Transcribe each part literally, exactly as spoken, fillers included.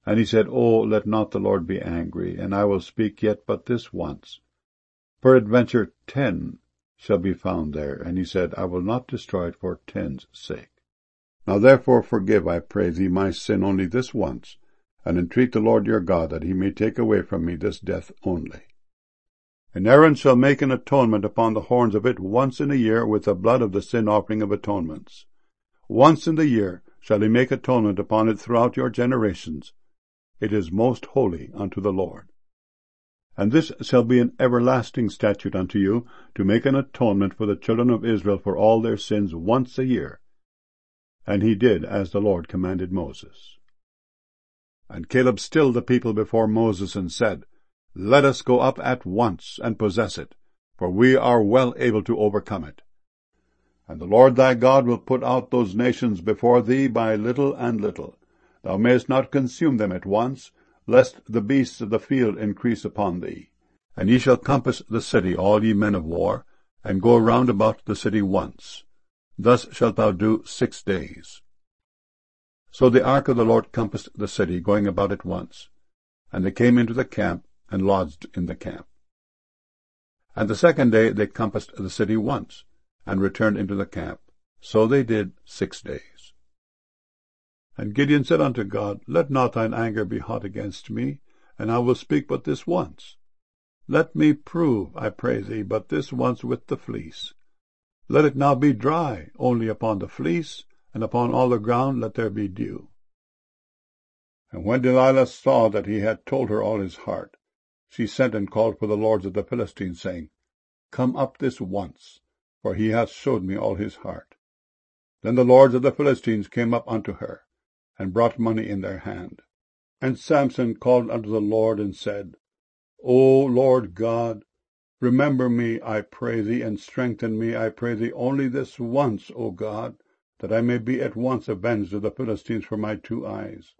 And he said, Oh, let not the Lord be angry, and I will speak yet but this once. Peradventure ten shall be found there. And he said, I will not destroy it for ten's sake. Now therefore forgive, I pray thee, my sin only this once, and entreat the Lord your God that he may take away from me this death only. And Aaron shall make an atonement upon the horns of it once in a year with the blood of the sin offering of atonements. Once in the year shall he make atonement upon it throughout your generations. It is most holy unto the Lord. And this shall be an everlasting statute unto you, to make an atonement for the children of Israel for all their sins once a year. And he did as the Lord commanded Moses. And Caleb stilled the people before Moses, and said, Let us go up at once, and possess it, for we are well able to overcome it. And the Lord thy God will put out those nations before thee by little and little. Thou mayest not consume them at once, lest the beasts of the field increase upon thee. And ye shall compass the city, all ye men of war, and go round about the city once. Thus shalt thou do six days. So the ark of the Lord compassed the city, going about it once. And they came into the camp, and lodged in the camp. And the second day they compassed the city once, and returned into the camp. So they did six days. And Gideon said unto God, Let not thine anger be hot against me, and I will speak but this once. Let me prove, I pray thee, but this once with the fleece. Let it now be dry only upon the fleece, and upon all the ground let there be dew. And when Delilah saw that he had told her all his heart, she sent and called for the lords of the Philistines, saying, Come up this once, for he hath showed me all his heart. Then the lords of the Philistines came up unto her, and brought money in their hand. And Samson called unto the Lord, and said, O Lord God, remember me, I pray thee, and strengthen me, I pray thee, only this once, O God, that I may be at once avenged of the Philistines for my two eyes.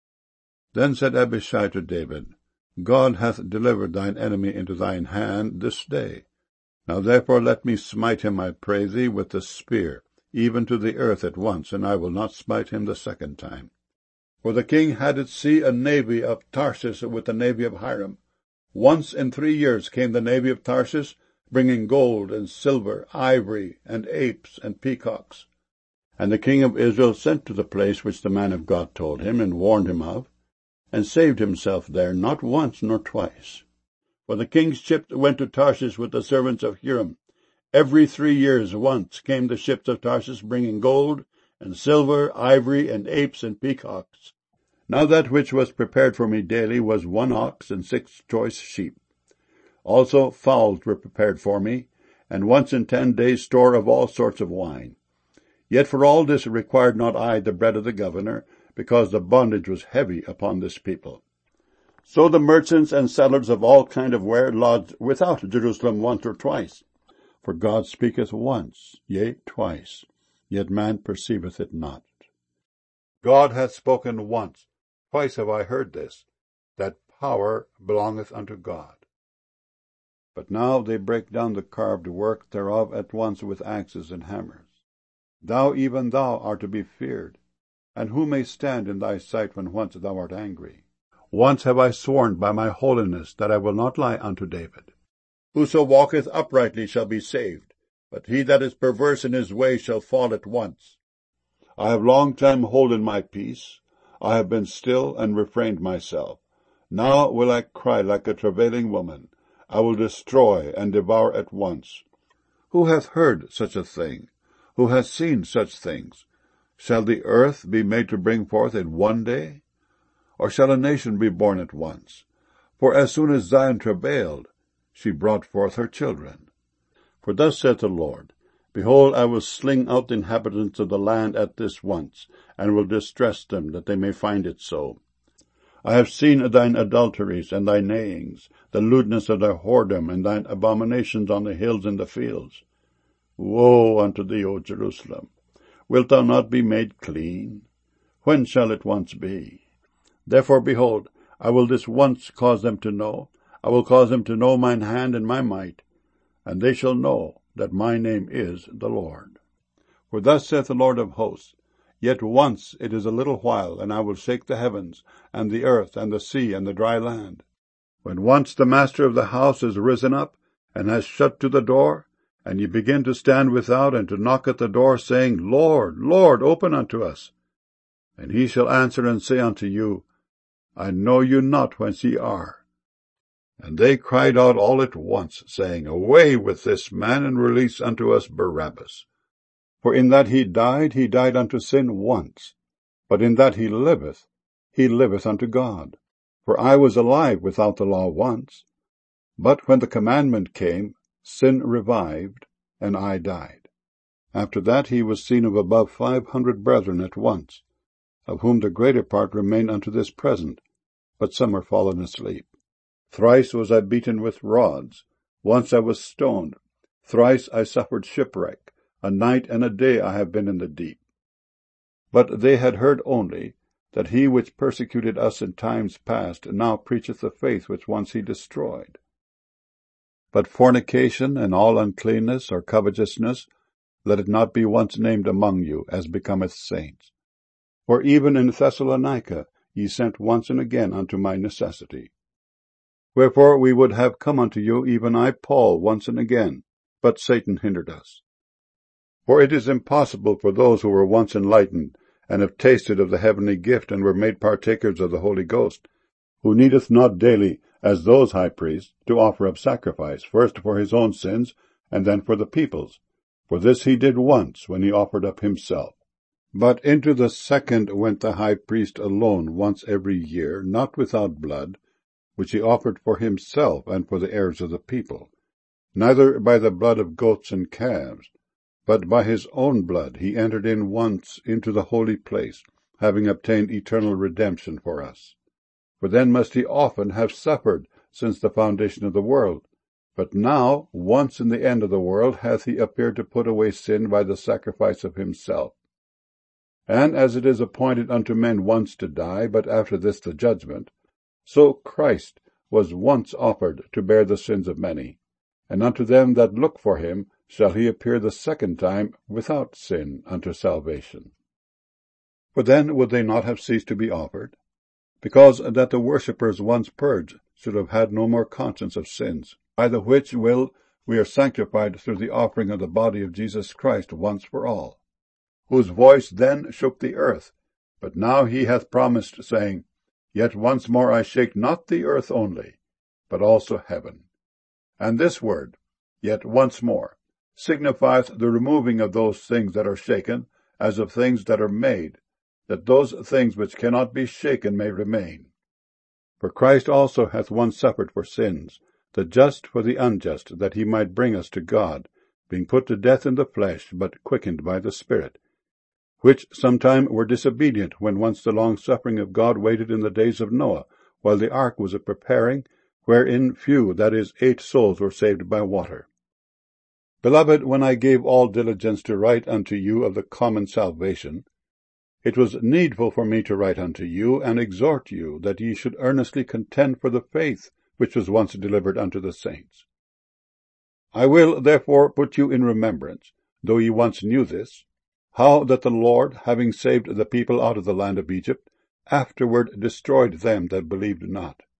Then said Abishai to David, God hath delivered thine enemy into thine hand this day. Now therefore let me smite him, I pray thee, with the spear, even to the earth at once, and I will not smite him the second time. For the king had at sea a navy of Tarshish with the navy of Hiram. Once in three years came the navy of Tarshish, bringing gold and silver, ivory, and apes, and peacocks. And the king of Israel sent to the place which the man of God told him, and warned him of, and saved himself there, not once nor twice. For the king's ships went to Tarshish with the servants of Hiram. Every three years once came the ships of Tarshish, bringing gold, and silver, ivory, and apes, and peacocks. Now that which was prepared for me daily was one ox and six choice sheep. Also fowls were prepared for me, and once in ten days store of all sorts of wine. Yet for all this required not I the bread of the governor, because the bondage was heavy upon this people. So the merchants and settlers of all kind of ware lodged without Jerusalem once or twice. For God speaketh once, yea, twice, yet man perceiveth it not. God hath spoken once, twice have I heard this, that power belongeth unto God. But now they break down the carved work thereof at once with axes and hammers. Thou, even thou, art to be feared, and who may stand in thy sight when once thou art angry? Once have I sworn by my holiness that I will not lie unto David. Whoso walketh uprightly shall be saved, but he that is perverse in his way shall fall at once. I have long time holden my peace, I have been still and refrained myself. Now will I cry like a travailing woman, I will destroy and devour at once. Who hath heard such a thing? Who hath seen such things? Shall the earth be made to bring forth in one day? Or shall a nation be born at once? For as soon as Zion travailed, she brought forth her children. For thus saith the Lord, Behold, I will sling out the inhabitants of the land at this once, and will distress them, that they may find it so. I have seen thine adulteries and thy neighings, the lewdness of thy whoredom, and thine abominations on the hills and the fields. Woe unto thee, O Jerusalem! Wilt thou not be made clean? When shall it once be? Therefore, behold, I will this once cause them to know, I will cause them to know mine hand and my might, and they shall know that my name is the Lord. For thus saith the Lord of hosts, Yet once it is a little while, and I will shake the heavens, and the earth, and the sea, and the dry land. When once the master of the house is risen up, and has shut to the door, and ye begin to stand without, and to knock at the door, saying, Lord, Lord, open unto us. And he shall answer and say unto you, I know you not whence ye are. And they cried out all at once, saying, Away with this man, and release unto us Barabbas. For in that he died, he died unto sin once, but in that he liveth, he liveth unto God. For I was alive without the law once, but when the commandment came, sin revived, and I died. After that he was seen of above five hundred brethren at once, of whom the greater part remain unto this present, but some are fallen asleep. Thrice was I beaten with rods, once I was stoned, thrice I suffered shipwreck, a night and a day I have been in the deep. But they had heard only that he which persecuted us in times past now preacheth the faith which once he destroyed. But fornication and all uncleanness or covetousness, let it not be once named among you, as becometh saints. For even in Thessalonica ye sent once and again unto my necessity. Wherefore we would have come unto you, even I, Paul, once and again, but Satan hindered us. For it is impossible for those who were once enlightened, and have tasted of the heavenly gift, and were made partakers of the Holy Ghost, who needeth not daily, as those high priests, to offer up sacrifice, first for his own sins, and then for the people's. For this he did once, when he offered up himself. But into the second went the high priest alone once every year, not without blood, which he offered for himself and for the heirs of the people, neither by the blood of goats and calves, but by his own blood he entered in once into the holy place, having obtained eternal redemption for us. For then must he often have suffered since the foundation of the world. But now, once in the end of the world, hath he appeared to put away sin by the sacrifice of himself. And as it is appointed unto men once to die, but after this the judgment, so Christ was once offered to bear the sins of many. And unto them that look for him shall he appear the second time without sin unto salvation. For then would they not have ceased to be offered? Because that the worshippers once purged should have had no more conscience of sins, by the which will we are sanctified through the offering of the body of Jesus Christ once for all, whose voice then shook the earth, but now he hath promised, saying, Yet once more I shake not the earth only, but also heaven. And this word, yet once more, signifieth the removing of those things that are shaken, as of things that are made, that those things which cannot be shaken may remain. For Christ also hath once suffered for sins, the just for the unjust, that he might bring us to God, being put to death in the flesh, but quickened by the Spirit, which sometime were disobedient, when once the long-suffering of God waited in the days of Noah, while the ark was a preparing, wherein few, that is, eight souls, were saved by water. Beloved, when I gave all diligence to write unto you of the common salvation, it was needful for me to write unto you, and exhort you, that ye should earnestly contend for the faith which was once delivered unto the saints. I will therefore put you in remembrance, though ye once knew this, how that the Lord, having saved the people out of the land of Egypt, afterward destroyed them that believed not,